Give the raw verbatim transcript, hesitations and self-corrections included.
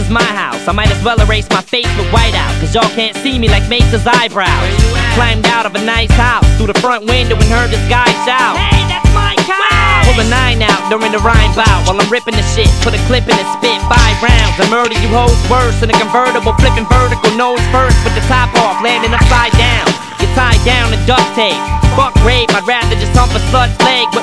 is my house. I might as well erase my face with white out, cause y'all can't see me like Mesa's eyebrows. Climbed out of a nice house through the front window and heard this guy shout, "Hey, that's my couch!" Pull a nine out during the rhyme bout while I'm ripping the shit. Put a clip in and spit five rounds. I murder you hoes worse than a convertible, flipping vertical nose first with the top off, landing upside down. You're tied down to duct tape. Fuck rape, I'd rather just hump a slut's leg.